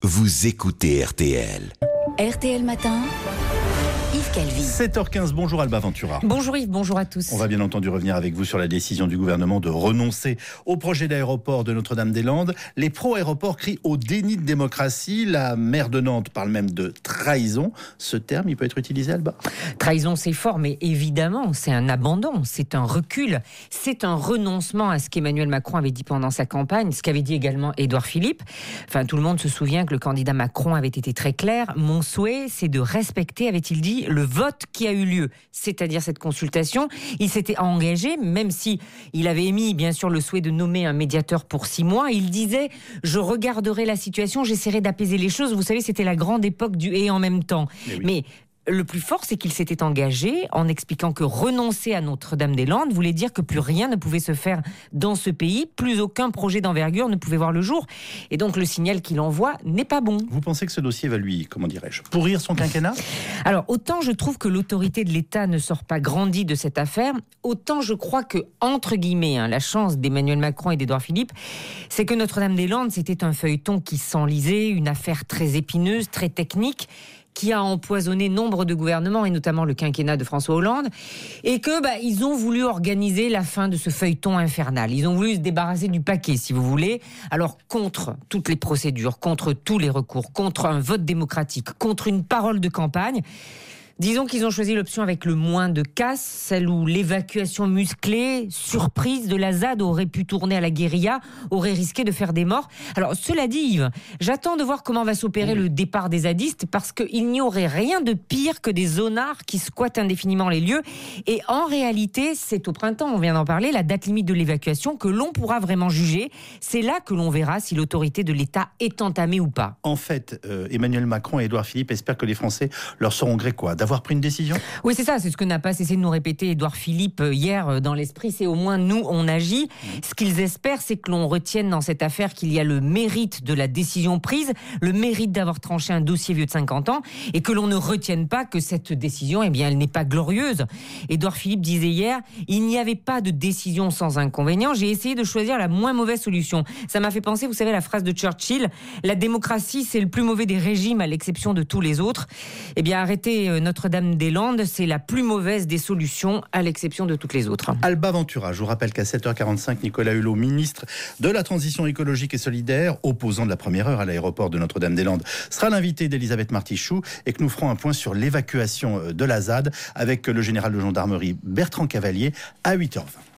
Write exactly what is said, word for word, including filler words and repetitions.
vous écoutez R T L. R T L Matin, Yves Calvi. sept heures quinze, bonjour Alba Ventura. Bonjour Yves, bonjour à tous. On va bien entendu revenir avec vous sur la décision du gouvernement de renoncer au projet d'aéroport de Notre-Dame-des-Landes. Les pro-aéroports crient au déni de démocratie. La maire de Nantes parle même de trahison. Ce terme, il peut être utilisé, Alba ? Trahison, c'est fort, mais évidemment, c'est un abandon, c'est un recul, c'est un renoncement à ce qu'Emmanuel Macron avait dit pendant sa campagne, ce qu'avait dit également Édouard Philippe. Enfin, tout le monde se souvient que le candidat Macron avait été très clair. Mon souhait, c'est de respecter, avait-il dit, le vote qui a eu lieu, c'est-à-dire cette consultation. Il s'était engagé, même si il avait émis bien sûr le souhait de nommer un médiateur pour six mois. Il disait « je regarderai la situation, j'essaierai d'apaiser les choses ». Vous savez, c'était la grande époque du « et en même temps ». Oui. Mais le plus fort, c'est qu'il s'était engagé en expliquant que renoncer à Notre-Dame-des-Landes voulait dire que plus rien ne pouvait se faire dans ce pays, plus aucun projet d'envergure ne pouvait voir le jour. Et donc le signal qu'il envoie n'est pas bon. Vous pensez que ce dossier va lui, comment dirais-je, pourrir son quinquennat ? Alors, autant je trouve que l'autorité de l'État ne sort pas grandie de cette affaire, autant je crois que, entre guillemets, hein, la chance d'Emmanuel Macron et d'Édouard Philippe, c'est que Notre-Dame-des-Landes, c'était un feuilleton qui s'enlisait, une affaire très épineuse, très technique, qui a empoisonné nombre de gouvernements, et notamment le quinquennat de François Hollande, et que bah, ils ont voulu organiser la fin de ce feuilleton infernal. Ils ont voulu se débarrasser du paquet, si vous voulez. Alors, contre toutes les procédures, contre tous les recours, contre un vote démocratique, contre une parole de campagne, disons qu'ils ont choisi l'option avec le moins de casse, celle où l'évacuation musclée, surprise de la Z A D aurait pu tourner à la guérilla, aurait risqué de faire des morts. Alors, cela dit, Yves, j'attends de voir comment va s'opérer le départ des zadistes, parce qu'il n'y aurait rien de pire que des zonards qui squattent indéfiniment les lieux. Et en réalité, c'est au printemps, on vient d'en parler, la date limite de l'évacuation que l'on pourra vraiment juger. C'est là que l'on verra si l'autorité de l'État est entamée ou pas. En fait, euh, Emmanuel Macron et Édouard Philippe espèrent que les Français leur seront gré quoi ? D'avoir pris une décision ? Oui, c'est ça, c'est ce que n'a pas cessé de nous répéter Édouard Philippe hier dans l'esprit, c'est au moins nous, on agit. Mmh. Ce qu'ils espèrent, c'est que l'on retienne dans cette affaire qu'il y a le mérite de la décision prise, le mérite d'avoir tranché un dossier vieux de cinquante ans, et que l'on ne retienne pas que cette décision, eh bien, elle n'est pas glorieuse. Édouard Philippe disait hier, il n'y avait pas de décision sans inconvénient, j'ai essayé de choisir la moins mauvaise solution. Ça m'a fait penser, vous savez, la phrase de Churchill, la démocratie, c'est le plus mauvais des régimes à l'exception de tous les autres. Eh bien, arrêtez Notre-Dame-des-Landes, c'est la plus mauvaise des solutions, à l'exception de toutes les autres. Alba Ventura, je vous rappelle qu'à sept heures quarante-cinq, Nicolas Hulot, ministre de la Transition écologique et solidaire, opposant de la première heure à l'aéroport de Notre-Dame-des-Landes, sera l'invité d'Elisabeth Martichoux et que nous ferons un point sur l'évacuation de la Z A D avec le général de gendarmerie Bertrand Cavalier à huit heures vingt.